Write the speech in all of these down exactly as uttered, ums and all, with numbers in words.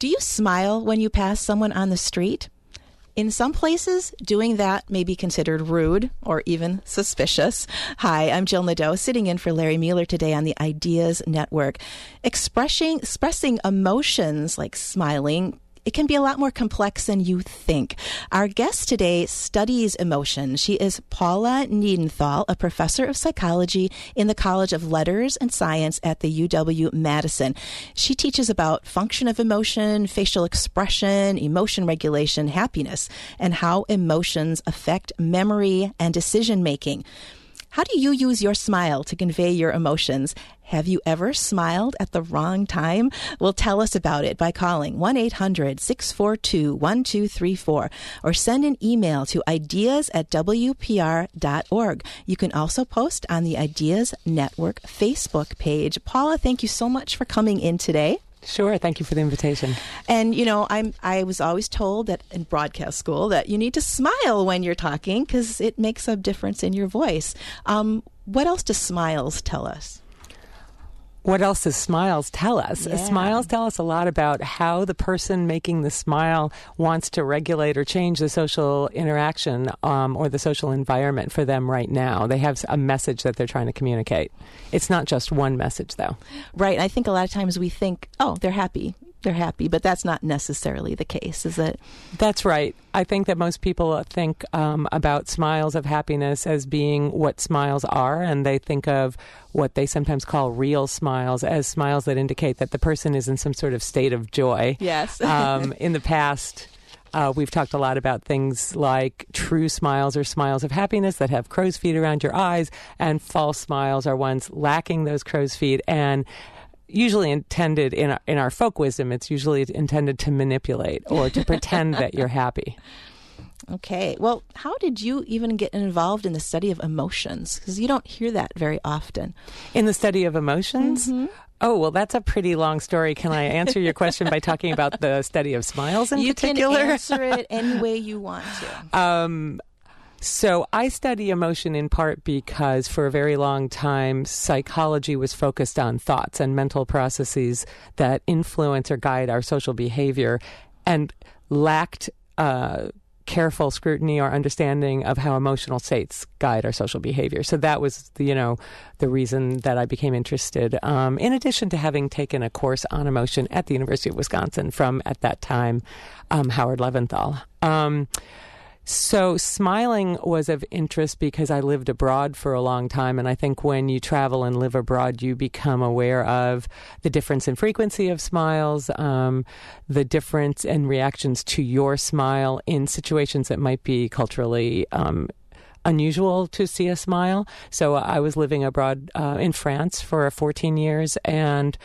Do you smile when you pass someone on the street? In some places, doing that may be considered rude or even suspicious. Hi, I'm Jill Nadeau, sitting in for Larry Mueller today on the Ideas Network. Expressing, expressing emotions like smiling, it can be a lot more complex than you think. Our guest today studies emotion. She is Paula Niedenthal, a professor of psychology in the College of Letters and Science at the U W-Madison. She teaches about function of emotion, facial expression, emotion regulation, happiness, and how emotions affect memory and decision-making. How do you use your smile to convey your emotions? Have you ever smiled at the wrong time? Well, tell us about it by calling one eight hundred six four two one two three four or send an email to ideas at w p r dot org. You can also post on the Ideas Network Facebook page. Paula, thank you so much for coming in today. Sure. Thank you for the invitation. And, you know, I'm, I was always told that in broadcast school that you need to smile when you're talking because it makes a difference in your voice. Um, what else do smiles tell us? What else does smiles tell us? Yeah. Smiles tell us a lot about how the person making the smile wants to regulate or change the social interaction um, or the social environment for them right now. They have a message that they're trying to communicate. It's not just one message, though. Right. I think a lot of times we think, oh, they're happy. They're happy, but that's not necessarily the case, is it? That's right. I think that most people think um, about smiles of happiness as being what smiles are, and they think of what they sometimes call real smiles as smiles that indicate that the person is in some sort of state of joy. Yes. um, in the past, Uh, we've talked a lot about things like true smiles or smiles of happiness that have crow's feet around your eyes, and false smiles are ones lacking those crow's feet, and usually intended in our, in our folk wisdom, it's usually intended to manipulate or to pretend that you're happy. Okay. Well, how did you even get involved in the study of emotions? Because you don't hear that very often. In the study of emotions? Mm-hmm. Oh, well, that's a pretty long story. Can I answer your question by talking about the study of smiles in you particular? You can answer it any way you want to. Um, so I study emotion in part because for a very long time, psychology was focused on thoughts and mental processes that influence or guide our social behavior and lacked uh careful scrutiny or understanding of how emotional states guide our social behavior. So that was, the, you know, the reason that I became interested, um, in addition to having taken a course on emotion at the University of Wisconsin from, at that time, um, Howard Leventhal. Um, so smiling was of interest because I lived abroad for a long time, and I think when you travel and live abroad, you become aware of the difference in frequency of smiles, um, the difference in reactions to your smile in situations that might be culturally um, unusual to see a smile. So I was living abroad uh, in France for fourteen years, and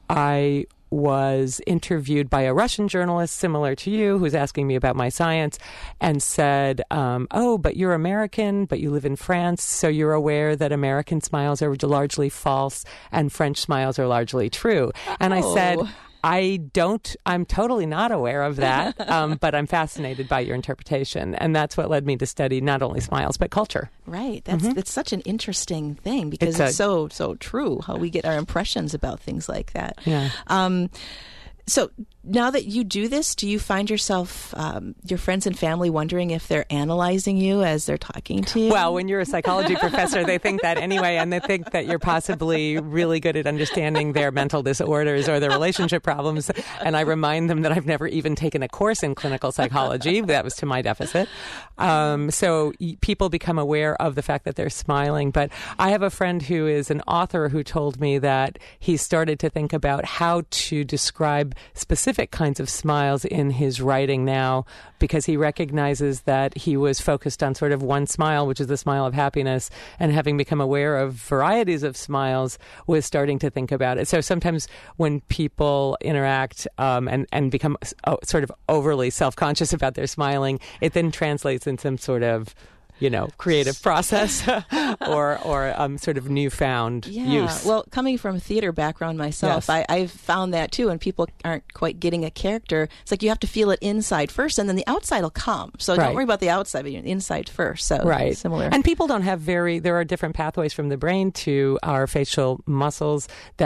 I was interviewed by a Russian journalist similar to you who's asking me about my science and said, um, oh, but you're American, but you live in France, so you're aware that American smiles are largely false and French smiles are largely true. Oh. And I said, I don't, I'm totally not aware of that, um, but I'm fascinated by your interpretation. And that's what led me to study not only smiles, but culture. Right. That's mm-hmm. that's such an interesting thing because it's, it's a, so, so true how we get our impressions about things like that. Yeah. Um, so now that you do this, do you find yourself, um, your friends and family wondering if they're analyzing you as they're talking to you? Well, when you're a psychology professor, they think that anyway, and they think that you're possibly really good at understanding their mental disorders or their relationship problems. And I remind them that I've never even taken a course in clinical psychology. That was to my deficit. Um, so y- people become aware of the fact that they're smiling. But I have a friend who is an author who told me that he started to think about how to describe specific kinds of smiles in his writing now, because he recognizes that he was focused on sort of one smile, which is the smile of happiness, and having become aware of varieties of smiles was starting to think about it. So sometimes when people interact um, and, and become uh, sort of overly self-conscious about their smiling, it then translates in some sort of, you know, creative process or or um, sort of newfound yeah. use. Well, coming from a theater background myself, Yes. I, I've found that too. When people aren't quite getting a character, it's like you have to feel it inside first, and then the outside will come. So Right. don't worry about the outside, but you're inside first. So Right. similar. And people don't have very, there are different pathways from the brain to our facial muscles that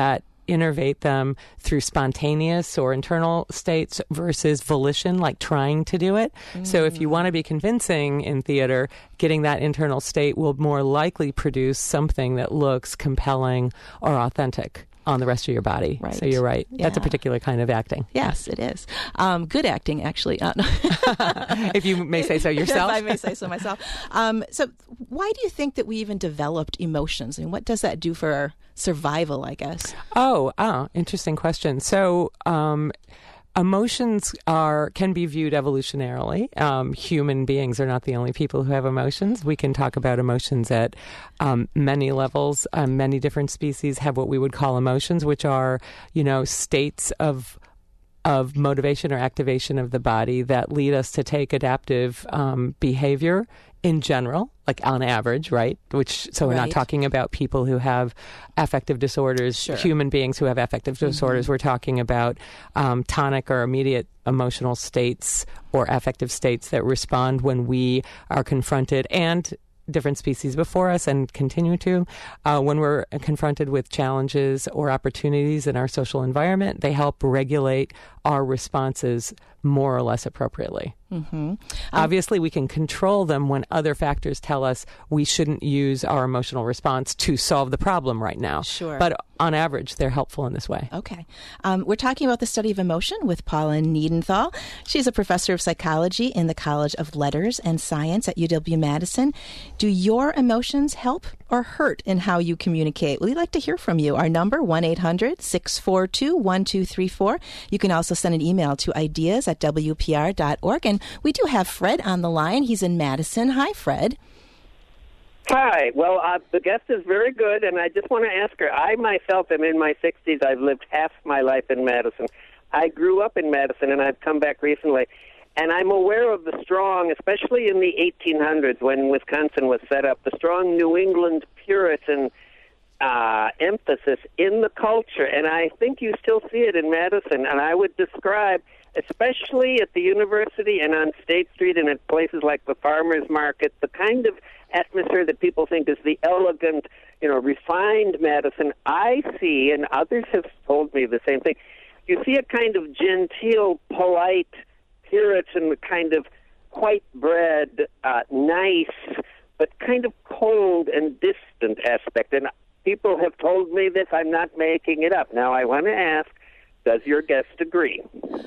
innervate them through spontaneous or internal states versus volition, like trying to do it. Mm. So if you want to be convincing in theater, getting that internal state will more likely produce something that looks compelling or authentic on the rest of your body. Right. So you're right. Yeah. That's a particular kind of acting. Yes, it is. Um, good acting, actually. Uh, no. If you may say so yourself. If I may say so myself. Um, so why do you think that we even developed emotions? And what does that do for our survival, I guess? Oh, oh interesting question. So um, emotions are can be viewed evolutionarily. Um, human beings are not the only people who have emotions. We can talk about emotions at um, many levels. Um, many different species have what we would call emotions, which are, you know, states of of motivation or activation of the body that lead us to take adaptive um, behavior in general, like on average, right? Which so we're right. not talking about people who have affective disorders, sure. human beings who have affective mm-hmm. disorders. We're talking about um, tonic or immediate emotional states or affective states that respond when we are confronted, and different species before us and continue to, uh, when we're confronted with challenges or opportunities in our social environment, they help regulate our responses more or less appropriately. Mm-hmm. Um, Obviously, we can control them when other factors tell us we shouldn't use our emotional response to solve the problem right now. Sure. But on average, they're helpful in this way. Okay. Um, we're talking about the study of emotion with Paula Niedenthal. She's a professor of psychology in the College of Letters and Science at U W-Madison. Do your emotions help or hurt in how you communicate? We'd like to hear from you. Our number, one eight hundred six four two one two three four. You can also send an email to ideas at w p r dot org. And we do have Fred on the line. He's in Madison. Hi, Fred. Hi. Well, uh, the guest is very good, and I just want to ask her. I myself am in my sixties. I've lived half my life in Madison. I grew up in Madison, and I've come back recently. And I'm aware of the strong, especially in the eighteen hundreds when Wisconsin was set up, the strong New England Puritan uh, emphasis in the culture. And I think you still see it in Madison. And I would describe, especially at the university and on State Street and at places like the Farmers Market, the kind of atmosphere that people think is the elegant, you know, refined Madison. I see, and others have told me the same thing, you see a kind of genteel, polite, Puritan, kind of white-bread, uh, nice, but kind of cold and distant aspect. And people have told me this. I'm not making it up. Now, I want to ask, does your guest agree?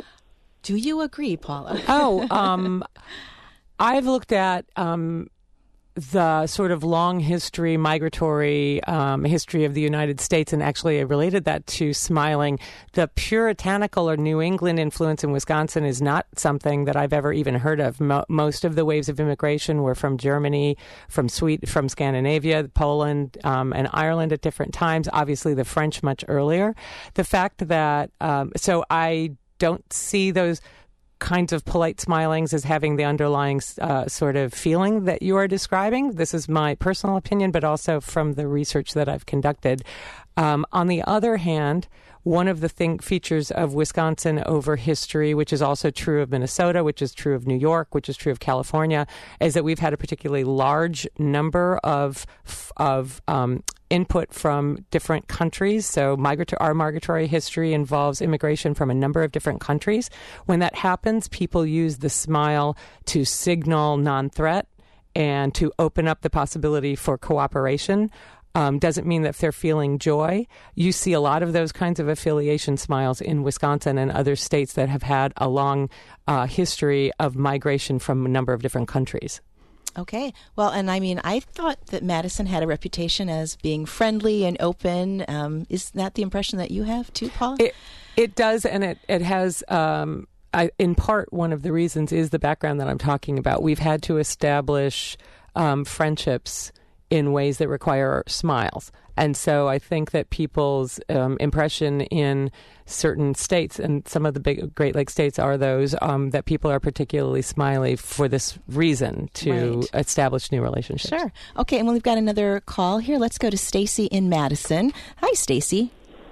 Do you agree, Paula? Oh, um, I've looked at um, the sort of long history, migratory um, history of the United States, and actually I related that to smiling. The puritanical or New England influence in Wisconsin is not something that I've ever even heard of. Mo- most of the waves of immigration were from Germany, from Sweden, from Scandinavia, Poland, um, and Ireland at different times. Obviously, the French much earlier. The fact that um, so I don't see those kinds of polite smilings as having the underlying uh, sort of feeling that you are describing. This is my personal opinion, but also from the research that I've conducted. Um, on the other hand, one of the thing, features of Wisconsin over history, which is also true of Minnesota, which is true of New York, which is true of California, is that we've had a particularly large number of of um, input from different countries. So migratory, our migratory history involves immigration from a number of different countries. When that happens, people use the smile to signal non-threat and to open up the possibility for cooperation. Um, doesn't mean that if they're feeling joy. You see a lot of those kinds of affiliation smiles in Wisconsin and other states that have had a long uh, history of migration from a number of different countries. Okay. Well, and I mean, I thought that Madison had a reputation as being friendly and open. Um, is that the impression that you have too, Paul? It, it does, and it, it has... Um, I, in part, one of the reasons is the background that I'm talking about. We've had to establish um, friendships in ways that require smiles. And so I think that people's um, impression in certain states, and some of the big Great Lakes states are those, um, that people are particularly smiley for this reason, to right. establish new relationships. Sure. Okay, and well, we've got another call here. Let's go to Stacy in Madison. Hi, Stacy.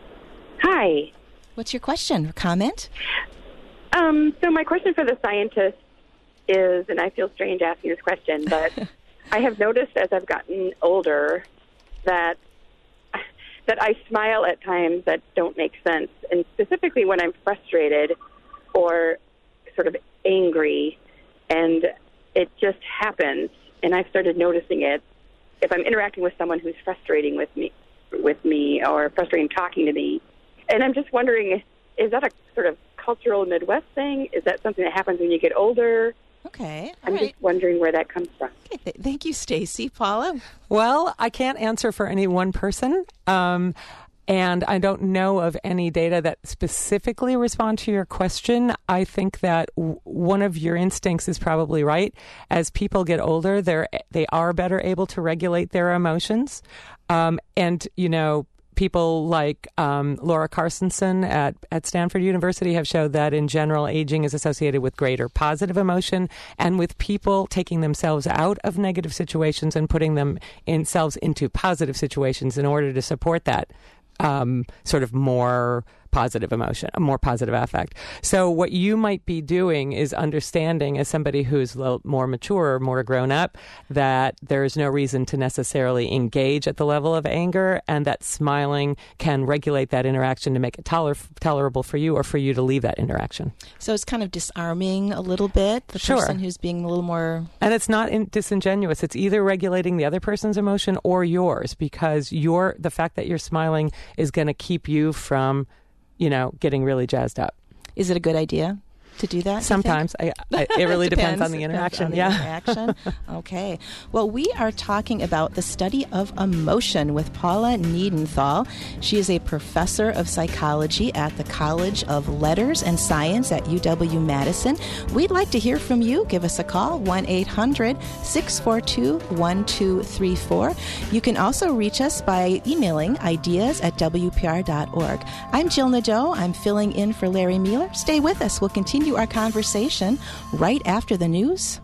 Hi. What's your question or comment? Um, so my question for the scientist is, and I feel strange asking this question, but I have noticed as I've gotten older that that I smile at times that don't make sense, and specifically when I'm frustrated or sort of angry, and it just happens, and I've started noticing it. If I'm interacting with someone who's frustrating with me, with me, or frustrating talking to me, and I'm just wondering, is that a sort of cultural Midwest thing? Is that something that happens when you get older? Okay. I'm right. just wondering where that comes from. Okay, th- thank you, Stacy. Paula? Well, I can't answer for any one person. Um, and I don't know of any data that specifically respond to your question. I think that w- one of your instincts is probably right. As people get older, they're, they are better able to regulate their emotions. Um, and, you know, people like um, Laura Carstensen at, at Stanford University have showed that in general, aging is associated with greater positive emotion, and with people taking themselves out of negative situations and putting themselves into positive situations in order to support that um, sort of more positive emotion, a more positive affect. So what you might be doing is understanding, as somebody who's a little more mature or more grown up, that there's no reason to necessarily engage at the level of anger, and that smiling can regulate that interaction to make it toler- tolerable for you, or for you to leave that interaction. So it's kind of disarming a little bit, the Sure. person who's being a little more... And it's not in- disingenuous. It's either regulating the other person's emotion or yours, because your the fact that you're smiling is going to keep you from, you know, getting really jazzed up. Is it a good idea to do that? Sometimes. I, I, it really depends, depends on the interaction. on the yeah. interaction. Okay. Well, we are talking about the study of emotion with Paula Niedenthal. She is a professor of psychology at the College of Letters and Science at U W Madison. We'd like to hear from you. Give us a call, one eight hundred six four two one two three four. You can also reach us by emailing ideas at W P R dot org. I'm Jill Nadeau. I'm filling in for Larry Mueller. Stay with us. We'll continue our conversation right after the news.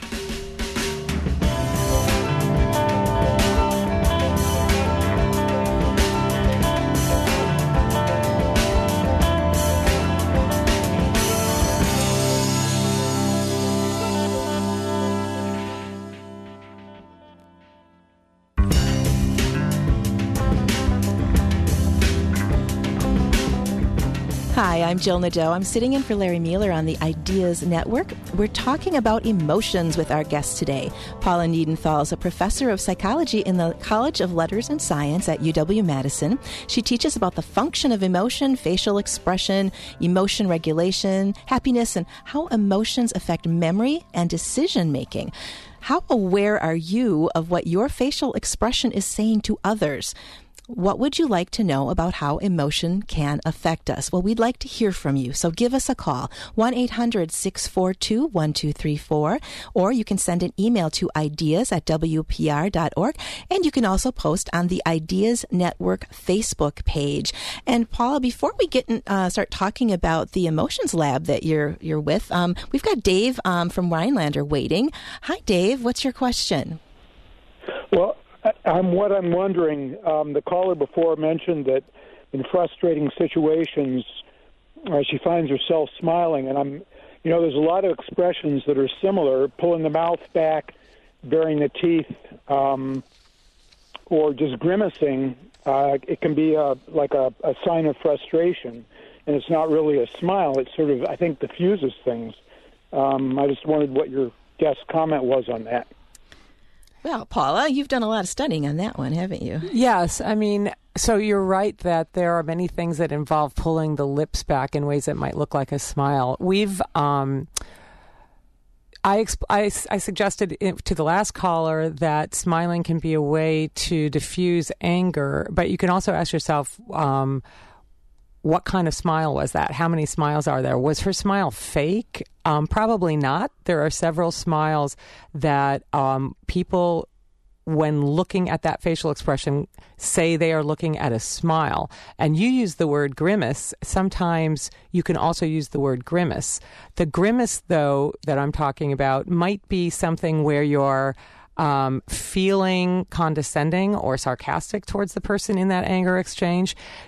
Hi, I'm Jill Nadeau. I'm sitting in for Larry Mueller on the Ideas Network. We're talking about emotions with our guest today. Paula Niedenthal is a professor of psychology in the College of Letters and Science at U W Madison. She teaches about the function of emotion, facial expression, emotion regulation, happiness, and how emotions affect memory and decision making. How aware are you of what your facial expression is saying to others? What would you like to know about how emotion can affect us? Well, we'd like to hear from you, so give us a call, one eight hundred six four two one two three four, or you can send an email to ideas at W P R dot org, and you can also post on the Ideas Network Facebook page. And Paula, before we get in, uh, start talking about the Emotions Lab that you're you're with, um, we've got Dave um, from Rhinelander waiting. Hi, Dave. What's your question? Well, I'm what I'm wondering. Um, the caller before mentioned that in frustrating situations, uh, she finds herself smiling, and I'm, you know, there's a lot of expressions that are similar: pulling the mouth back, baring the teeth, um, or just grimacing. Uh, it can be a, like a, a sign of frustration, and it's not really a smile. It sort of, I think, diffuses things. Um, I just wondered what your guest comment was on that. Well, Paula, you've done a lot of studying on that one, haven't you? Yes. I mean, so you're right that there are many things that involve pulling the lips back in ways that might look like a smile. We've, um, I, exp- I, I suggested to the last caller that smiling can be a way to diffuse anger, but you can also ask yourself, um, what kind of smile was that? How many smiles are there? Was her smile fake? Um, probably not. There are several smiles that um, people, when looking at that facial expression, say they are looking at a smile. And you use the word grimace. Sometimes you can also use the word grimace. The grimace, though, that I'm talking about might be something where you're um, feeling condescending or sarcastic towards the person in that anger exchange.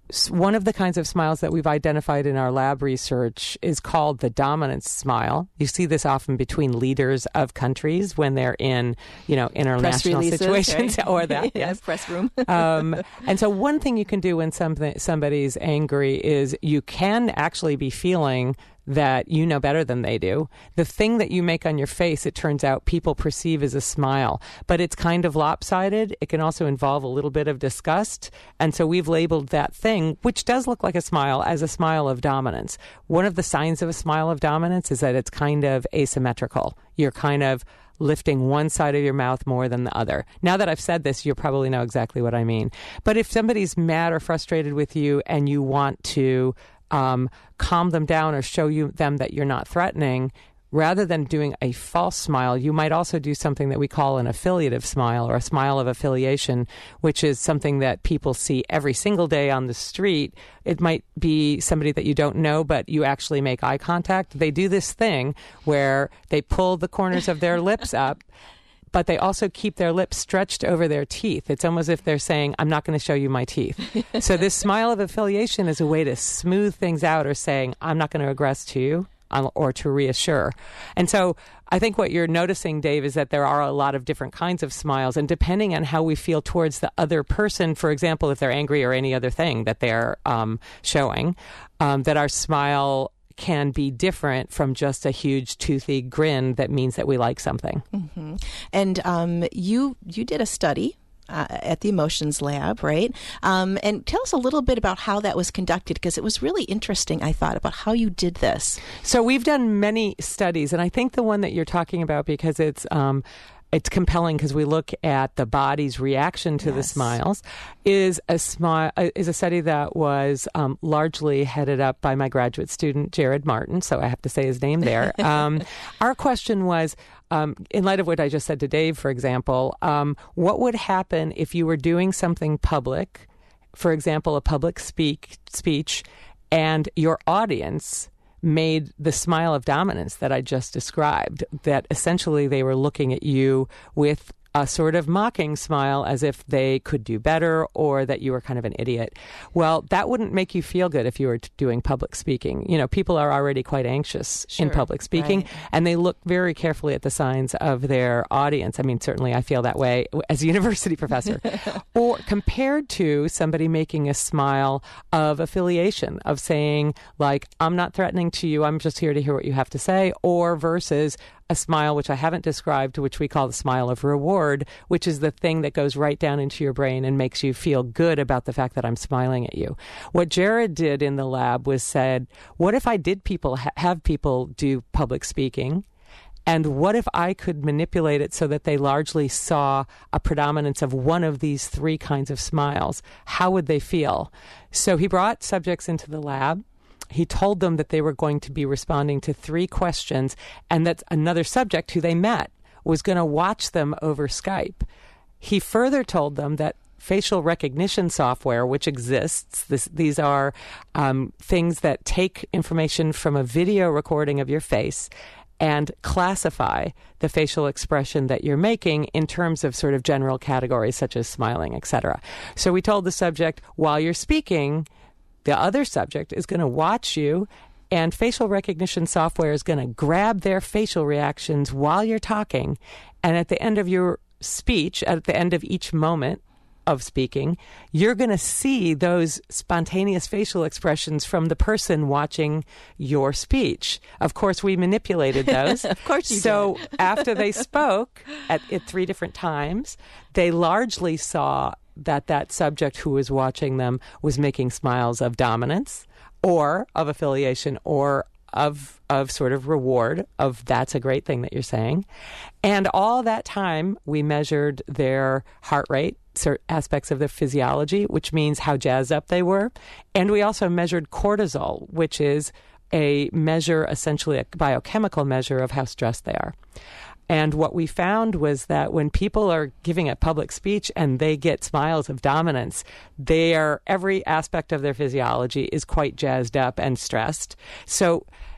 one of the kinds of smiles that we've identified in our lab research is called the dominance smile. You see this often between leaders of countries when they're in, you know, international releases, situations, right? or that, yes, press room. um, and so, one thing you can do when something somebody's angry is you can actually be feeling that you know better than they do. The thing that you make on your face, it turns out, people perceive as a smile, but it's kind of lopsided. It can also involve a little bit of disgust. And so we've labeled that thing, which does look like a smile, as a smile of dominance. One of the signs of a smile of dominance is that it's kind of asymmetrical. You're kind of lifting one side of your mouth more than the other. Now that I've said this, you probably know exactly what I mean. But if somebody's mad or frustrated with you and you want to Um, calm them down or show you them that you're not threatening, rather than doing a false smile, you might also do something that we call an affiliative smile, or a smile of affiliation, which is something that people see every single day on the street. It might be somebody that you don't know, but you actually make eye contact. They do this thing where they pull the corners of their lips up, but they also keep their lips stretched over their teeth. It's almost as if they're saying, I'm not going to show you my teeth. So this smile of affiliation is a way to smooth things out, or saying, I'm not going to aggress to you, or to reassure. And so I think what you're noticing, Dave, is that there are a lot of different kinds of smiles. And depending on how we feel towards the other person, for example, if they're angry or any other thing that they're um, showing, um, that our smile can be different from just a huge toothy grin that means that we like something. Mm-hmm. And um, you you did a study uh, at the Emotions Lab, right? Um, and tell us a little bit about how that was conducted, because it was really interesting, I thought, about how you did this. So we've done many studies, and I think the one that you're talking about, because it's um, it's compelling because we look at the body's reaction to yes. the smiles, is a smile is a study that was um, largely headed up by my graduate student, Jared Martin. So I have to say his name there. Um, our question was, um, in light of what I just said to Dave, for example, um, what would happen if you were doing something public, for example, a public speak speech, and your audience made the smile of dominance that I just described, that essentially they were looking at you with a sort of mocking smile, as if they could do better, or that you were kind of an idiot. Well, that wouldn't make you feel good if you were doing public speaking. You know, people are already quite anxious sure, in public speaking, right. and they look very carefully at the signs of their audience. I mean, certainly I feel that way as a university professor. Or compared to somebody making a smile of affiliation, of saying, like, I'm not threatening to you, I'm just here to hear what you have to say, or versus a smile, which I haven't described, which we call the smile of reward, which is the thing that goes right down into your brain and makes you feel good about the fact that I'm smiling at you. What Jared did in the lab was said, what if I did people ha- have people do public speaking? And what if I could manipulate it so that they largely saw a predominance of one of these three kinds of smiles? How would they feel? So he brought subjects into the lab. He told them that they were going to be responding to three questions, and that another subject who they met was going to watch them over Skype. He further told them that facial recognition software, which exists, this, these are um, things that take information from a video recording of your face and classify the facial expression that you're making in terms of sort of general categories such as smiling, et cetera. So we told the subject, while you're speaking, the other subject is going to watch you, and facial recognition software is going to grab their facial reactions while you're talking. And at the end of your speech, at the end of each moment of speaking, you're going to see those spontaneous facial expressions from the person watching your speech. Of course, we manipulated those. Of course you so did. After they spoke at, at three different times, they largely saw that that subject who was watching them was making smiles of dominance, or of affiliation, or of of sort of reward, of that's a great thing that you're saying. And all that time, we measured their heart rate, certain aspects of their physiology, which means how jazzed up they were. And we also measured cortisol, which is a measure, essentially a biochemical measure of how stressed they are. And what we found was that when people are giving a public speech and they get smiles of dominance, they are, every aspect of their physiology is quite jazzed up and stressed. So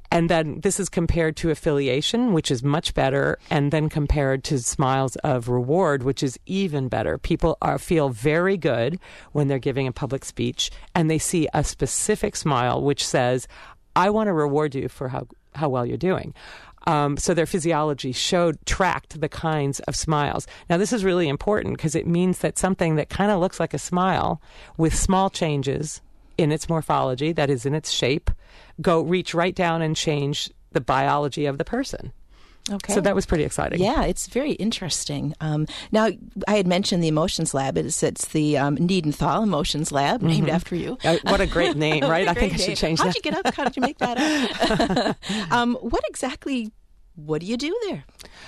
And then this is compared to affiliation, which is much better, and then compared to smiles of reward, which is even better. People are, feel very good when they're giving a public speech, and they see a specific smile which says, I want to reward you for how, how well you're doing. Um, so their physiology showed, tracked the kinds of smiles. Now, this is really important because it means that something that kind of looks like a smile with small changes in its morphology, that is in its shape, go reach right down and change the biology of the person. Okay. So that was pretty exciting. Yeah, it's very interesting. Um, now, I had mentioned the Emotions Lab. It's, it's the um, Niedenthal Emotions Lab, named Mm-hmm. after you. Uh, what a great name, right? I think I name. should change How'd that. you get up? How did you make that up? um, what exactly, what do you do there?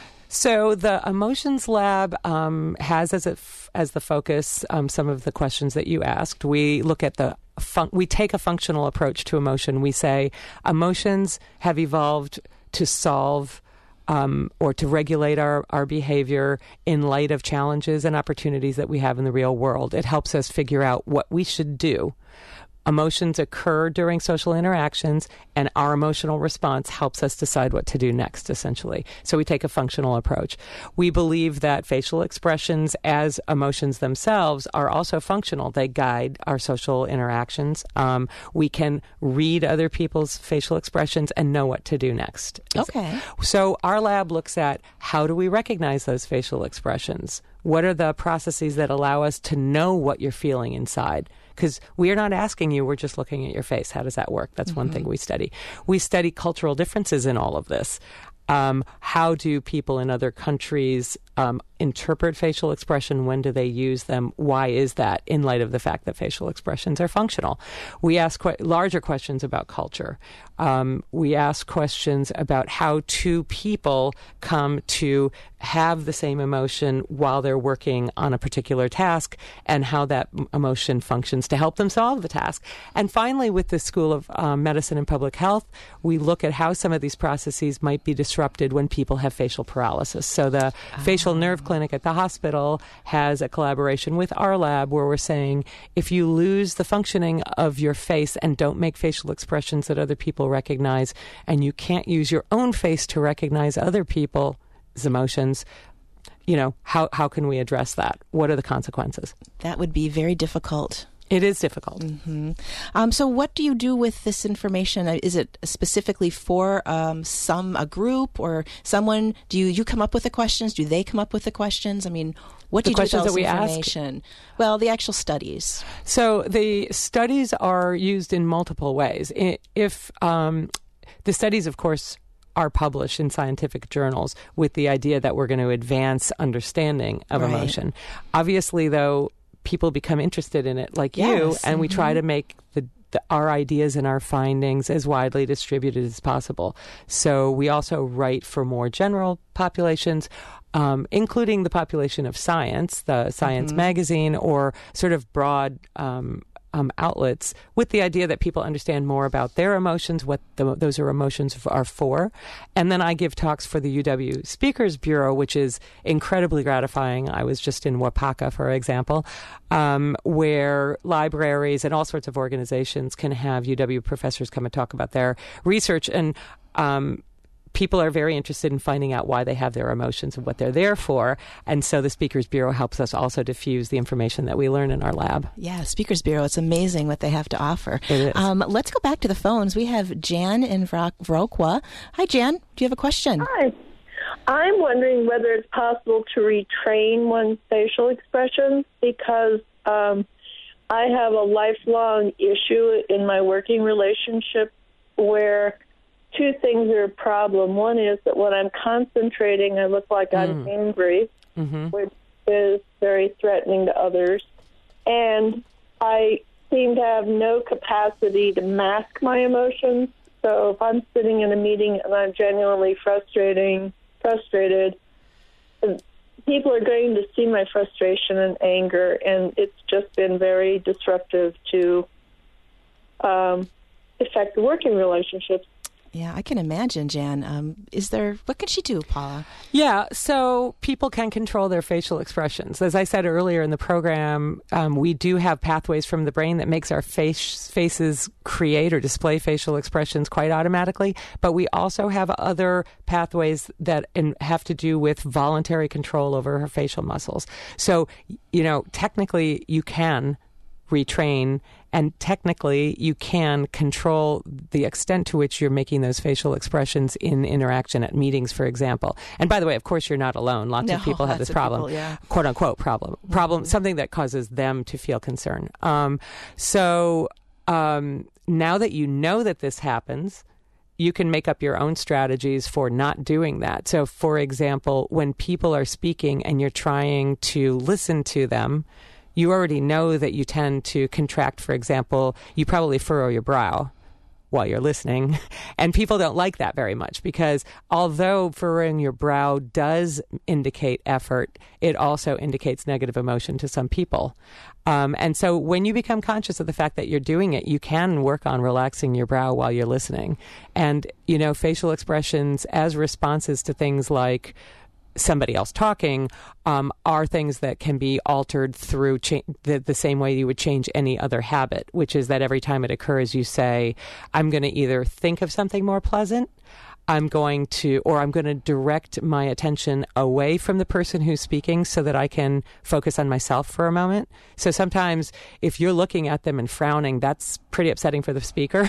So the Emotions Lab um, has as a f- as the focus um, some of the questions that you asked. We look at the fun- we take a functional approach to emotion. We say emotions have evolved to solve um, or to regulate our, our behavior in light of challenges and opportunities that we have in the real world. It helps us figure out what we should do. Emotions occur during social interactions, and our emotional response helps us decide what to do next, essentially. So we take a functional approach. We believe that facial expressions as emotions themselves are also functional. They guide our social interactions. Um, we can read other people's facial expressions and know what to do next. Okay. So our lab looks at how do we recognize those facial expressions? What are the processes that allow us to know what you're feeling inside? Because we are not asking you, we're just looking at your face. How does that work? That's mm-hmm. one thing we study. We study cultural differences in all of this. Um, how do people in other countries um, interpret facial expression? When do they use them? Why is that in light of the fact that facial expressions are functional? We ask qu- larger questions about culture. Um, we ask questions about how two people come to have the same emotion while they're working on a particular task and how that emotion functions to help them solve the task. And finally, with the School of um, Medicine and Public Health, we look at how some of these processes might be disrupted when people have facial paralysis. So the oh. facial nerve clinic at the hospital has a collaboration with our lab where we're saying if you lose the functioning of your face and don't make facial expressions that other people recognize, and you can't use your own face to recognize other people's emotions, you know, how, how can we address that? What are the consequences? That would be very difficult. It is difficult. Mm-hmm. Um, so what do you do with this information? Is it specifically for um, some, a group or someone? Do you, you come up with the questions? Do they come up with the questions? I mean, what do the you do with that we information? Ask? Well, the actual studies. So the studies are used in multiple ways. If um, the studies, of course, are published in scientific journals with the idea that we're going to advance understanding of right. emotion. Obviously, though, people become interested in it like yes. you, and mm-hmm. we try to make the, the our ideas and our findings as widely distributed as possible. So we also write for more general populations, um, including the population of science, the Science mm-hmm. magazine, or sort of broad um, um, outlets, with the idea that people understand more about their emotions, what the, those are emotions are for. And then I give talks for the U W Speakers Bureau, which is incredibly gratifying. I was just in Wapaka, for example, um, where libraries and all sorts of organizations can have U W professors come and talk about their research. And um, people are very interested in finding out why they have their emotions and what they're there for. And so the Speakers Bureau helps us also diffuse the information that we learn in our lab. Yeah, Speakers Bureau, it's amazing what they have to offer. It is. Um, let's go back to the phones. We have Jan in Viroqua. Hi, Jan. Do you have a question? Hi. I'm wondering whether it's possible to retrain one's facial expressions because um, I have a lifelong issue in my working relationship where two things are a problem. One is that when I'm concentrating, I look like I'm mm. angry, mm-hmm. which is very threatening to others. And I seem to have no capacity to mask my emotions. So if I'm sitting in a meeting and I'm genuinely frustrating, frustrated, people are going to see my frustration and anger, and it's just been very disruptive to um, affect the working relationships. Yeah, I can imagine, Jan. Um, is there, what can she do, Paula? Yeah, so people can control their facial expressions. As I said earlier in the program, um, we do have pathways from the brain that makes our face, faces create or display facial expressions quite automatically, but we also have other pathways that in, have to do with voluntary control over her facial muscles. So, you know, technically you can retrain, and technically you can control the extent to which you're making those facial expressions in interaction at meetings, for example. And by the way, of course, you're not alone. Lots no, of people have this problem, people, yeah. quote unquote problem, problem, mm-hmm. something that causes them to feel concern. Um, so um, now that you know that this happens, you can make up your own strategies for not doing that. So, for example, when people are speaking and you're trying to listen to them, you already know that you tend to contract. For example, you probably furrow your brow while you're listening. And people don't like that very much because although furrowing your brow does indicate effort, it also indicates negative emotion to some people. Um, and so when you become conscious of the fact that you're doing it, you can work on relaxing your brow while you're listening. And, you know, facial expressions as responses to things like somebody else talking um, are things that can be altered through cha- the, the same way you would change any other habit, which is that every time it occurs, you say, I'm going to either think of something more pleasant, I'm going to, or I'm going to direct my attention away from the person who's speaking so that I can focus on myself for a moment. So sometimes if you're looking at them and frowning, that's pretty upsetting for the speaker.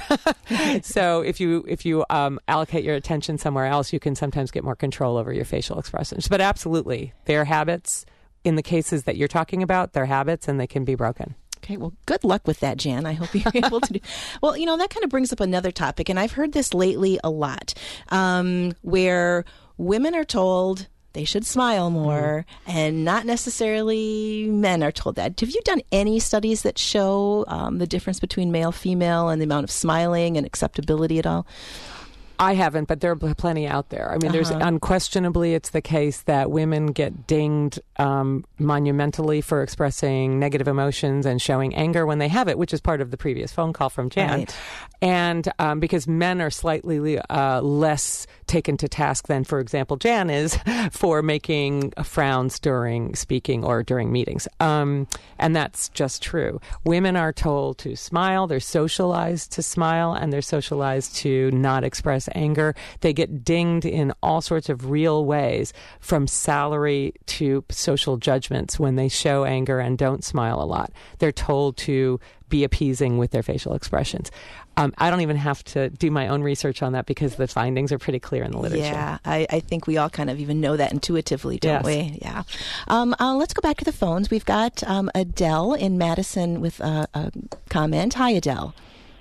So if you if you um, allocate your attention somewhere else, you can sometimes get more control over your facial expressions. But absolutely, they're habits. In the cases that you're talking about, they're habits and they can be broken. Okay, well, good luck with that, Jan. I hope you're able to do. Well, you know, that kind of brings up another topic, and I've heard this lately a lot, um, where women are told they should smile more, mm. and not necessarily men are told that. Have you done any studies that show um, the difference between male, female, and the amount of smiling and acceptability at all? I haven't, but there are plenty out there. I mean, uh-huh. there's unquestionably, it's the case that women get dinged um, monumentally for expressing negative emotions and showing anger when they have it, which is part of the previous phone call from Jan. Right. And um, because men are slightly uh, less taken to task than, for example, Jan is for making frowns during speaking or during meetings. Um, and that's just true. Women are told to smile. They're socialized to smile, and they're socialized to not express anger. They get dinged in all sorts of real ways, from salary to social judgments when they show anger and don't smile a lot. They're told to be appeasing with their facial expressions. Um, I don't even have to do my own research on that because the findings are pretty clear in the literature. Yeah, I, I think we all kind of even know that intuitively, don't yes. we? Yeah. Um, uh, let's go back to the phones. We've got um, Adele in Madison with a, a comment. Hi, Adele.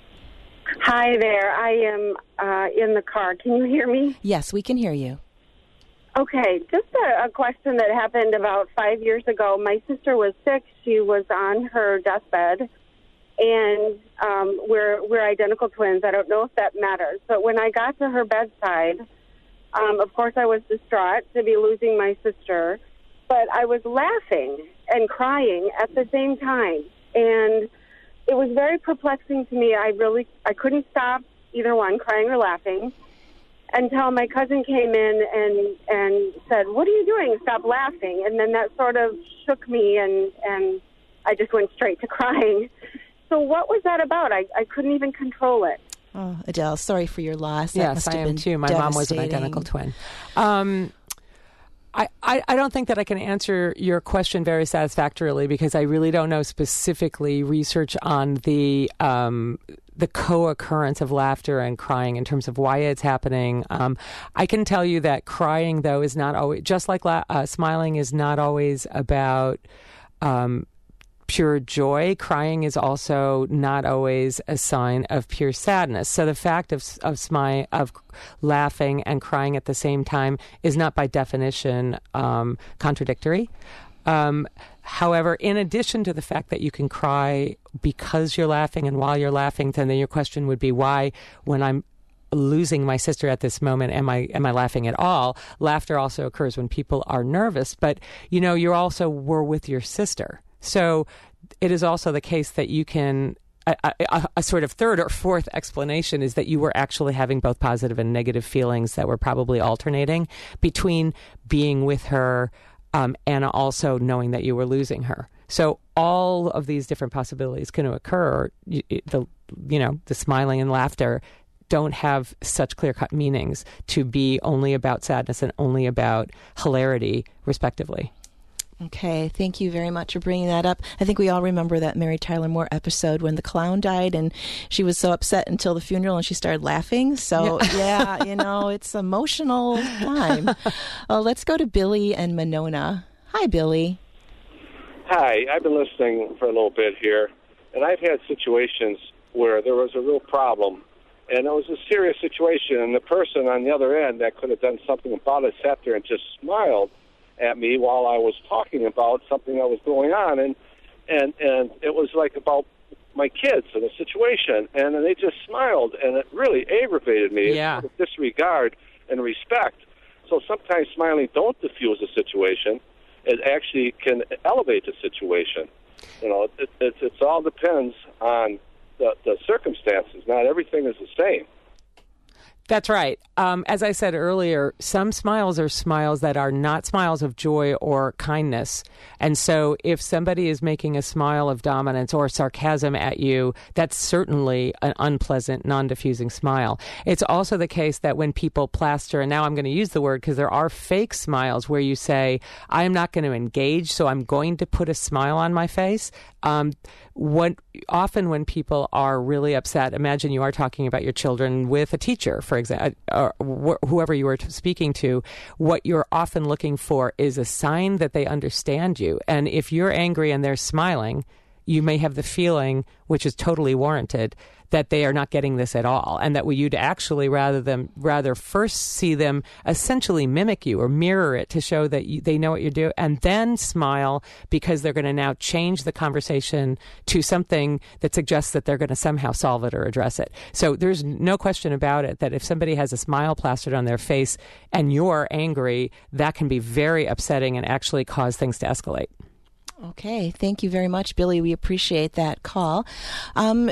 Hi there. I am uh, in the car. Can you hear me? Yes, we can hear you. Okay, just a, a question that happened about five years ago. My sister was sick. She was on her deathbed, and um, we're we're identical twins. I don't know if that matters. But when I got to her bedside, um, of course I was distraught to be losing my sister, but I was laughing and crying at the same time. And it was very perplexing to me. I really, I couldn't stop either one, crying or laughing, until my cousin came in and, and said, "What are you doing? Stop laughing." And then that sort of shook me, and, and I just went straight to crying. So what was that about? I, I couldn't even control it. Oh, Adele, sorry for your loss. That yes, must I have am been too. My mom was an identical twin. Um, I, I, I don't think that I can answer your question very satisfactorily because I really don't know specifically research on the um, the co-occurrence of laughter and crying in terms of why it's happening. Um, I can tell you that crying, though, is not always, just like la- uh, smiling is not always about um, pure joy. Crying is also not always a sign of pure sadness. So the fact of of smi- of laughing and crying at the same time is not by definition um, contradictory. Um, however, in addition to the fact that you can cry because you're laughing and while you're laughing, then your question would be why, when I'm losing my sister at this moment, am I am I laughing at all? Laughter also occurs when people are nervous, but you know, you also were with your sister. So it is also the case that you can a, a, a sort of third or fourth explanation is that you were actually having both positive and negative feelings that were probably alternating between being with her um, and also knowing that you were losing her. So all of these different possibilities can occur. You, the you know the smiling and laughter don't have such clear-cut meanings to be only about sadness and only about hilarity, respectively. Okay, thank you very much for bringing that up. I think we all remember that Mary Tyler Moore episode when the clown died and she was so upset until the funeral and she started laughing. So, yeah, yeah you know, it's emotional time. uh, let's go to Billy and Monona. Hi, Billy. Hi, I've been listening for a little bit here, and I've had situations where there was a real problem, and it was a serious situation, and the person on the other end that could have done something about it sat there and just smiled at me while I was talking about something that was going on, and and and it was like about my kids and the situation, and they just smiled, and it really aggravated me. Yeah. It's disregard and respect. So sometimes smiling don't diffuse a situation. It actually can elevate the situation. You know, it, it, it all depends on the, the circumstances. Not everything is the same. That's right. Um, as I said earlier, some smiles are smiles that are not smiles of joy or kindness. And so if somebody is making a smile of dominance or sarcasm at you, that's certainly an unpleasant, non-diffusing smile. It's also the case that when people plaster, and now I'm going to use the word because there are fake smiles where you say, I'm not going to engage, so I'm going to put a smile on my face. Um, what often when people are really upset, imagine you are talking about your children with a teacher, for example, or wh- whoever you are t- speaking to, what you're often looking for is a sign that they understand you. And if you're angry and they're smiling, you may have the feeling, which is totally warranted, that they are not getting this at all, and that you'd actually rather them rather first see them essentially mimic you or mirror it to show that you, they know what you're doing, and then smile because they're going to now change the conversation to something that suggests that they're going to somehow solve it or address it. So there's no question about it that if somebody has a smile plastered on their face and you're angry, that can be very upsetting and actually cause things to escalate. Okay, thank you very much, Billy. We appreciate that call. Um,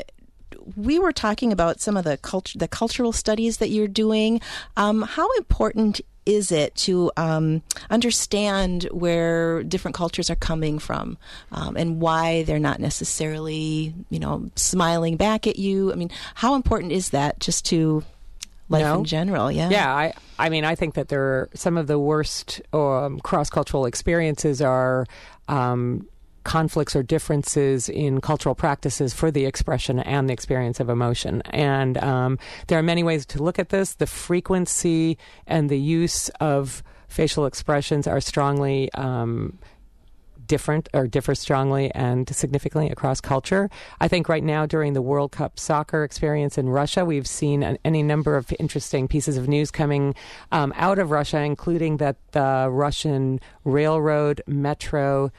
we were talking about some of the culture, the cultural studies that you're doing. Um, how important is it to um, understand where different cultures are coming from um, and why they're not necessarily, you know, smiling back at you? I mean, how important is that just to life no. in general? Yeah. Yeah. I, I mean, I think that there are some of the worst um, cross-cultural experiences are um, conflicts or differences in cultural practices for the expression and the experience of emotion. And um, there are many ways to look at this. The frequency and the use of facial expressions are strongly um, different or differ strongly and significantly across culture. I think right now during the World Cup soccer experience in Russia, we've seen an, any number of interesting pieces of news coming um, out of Russia, including that the Russian railroad, metro,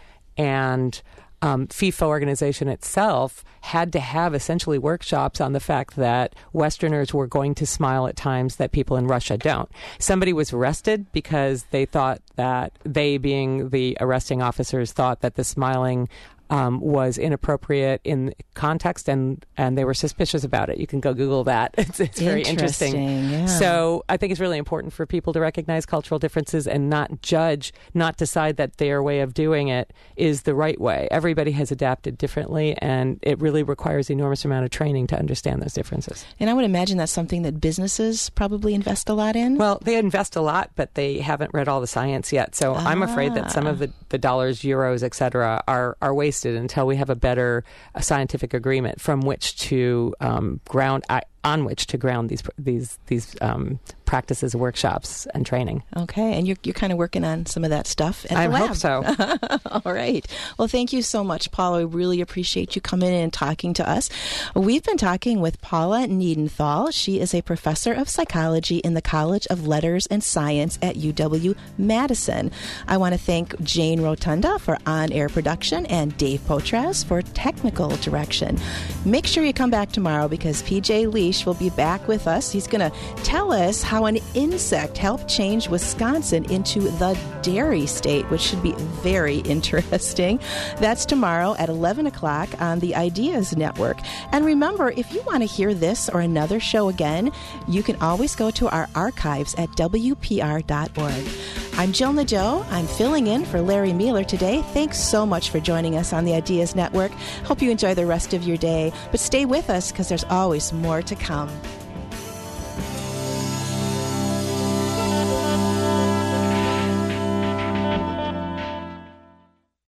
and um, FIFA organization itself had to have essentially workshops on the fact that Westerners were going to smile at times that people in Russia don't. Somebody was arrested because they thought that they, being the arresting officers, thought that the smiling Um, was inappropriate in context, and, and they were suspicious about it. You can go Google that. It's, it's very interesting. Yeah. So I think it's really important for people to recognize cultural differences and not judge, not decide that their way of doing it is the right way. Everybody has adapted differently, and it really requires an enormous amount of training to understand those differences. And I would imagine that's something that businesses probably invest a lot in. Well, they invest a lot, but they haven't read all the science yet. So ah. I'm afraid that some of the, the dollars, euros, et cetera, are, are wasted until we have a better uh, scientific agreement from which to um, ground I, on which to ground these these these um, practices, workshops, and training. Okay, and you're you're kind of working on some of that stuff at I the lab. hope so. All right. Well, thank you so much, Paula. We really appreciate you coming in and talking to us. We've been talking with Paula Niedenthal. She is a professor of psychology in the College of Letters and Science at U W Madison. I want to thank Jane Rotunda for on-air production and Dave Potras for technical direction. Make sure you come back tomorrow because P J Lee Manish will be back with us. He's going to tell us how an insect helped change Wisconsin into the dairy state, which should be very interesting. That's tomorrow at eleven o'clock on the Ideas Network. And remember, if you want to hear this or another show again, you can always go to our archives at W P R dot org. I'm Jill Nadeau. I'm filling in for Larry Mueller today. Thanks so much for joining us on the Ideas Network. Hope you enjoy the rest of your day, but stay with us because there's always more to come.